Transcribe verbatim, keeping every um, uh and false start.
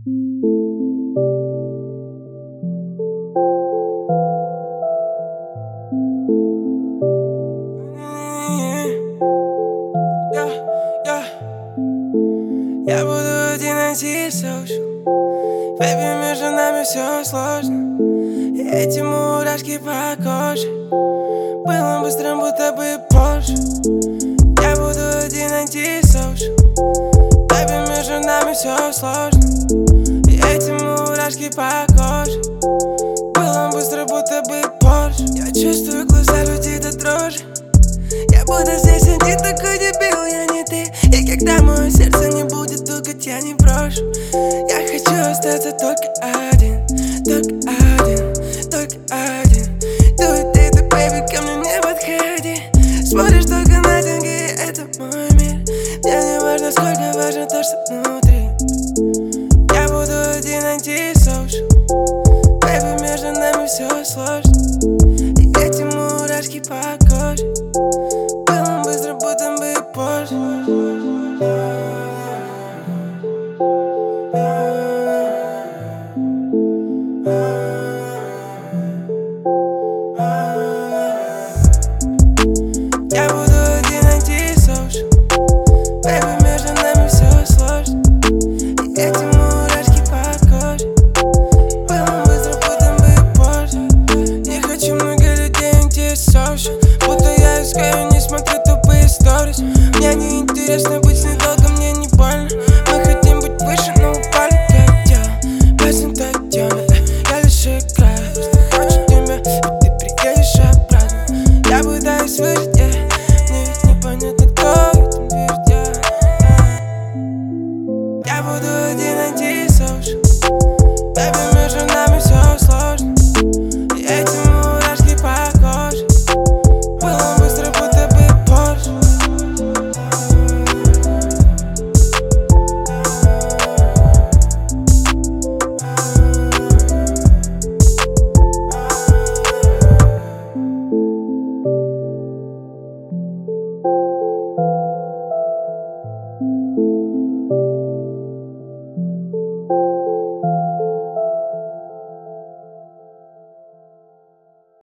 Я буду один антисоциал. Бэйби, между нами все сложно. И эти мурашки по коже было быстрым, будто бы позже. Я буду один антисоциал. Бэйби, между нами все сложно. И эти мурашки по коже было быстро, будто бы позже. Я чувствую глаза людей до дрожи. Я буду здесь один такой дебил, я не ты. И когда мое сердце не будет стукать, я не брошу. Я хочу остаться только один, только один, только один. Do it, do it, baby, ко мне не подходи. Смотришь только на деньги, это мой мир. Мне не важно, сколько важно то, что внутри. Я буду один антисоциал. Baby, между нами все сложно.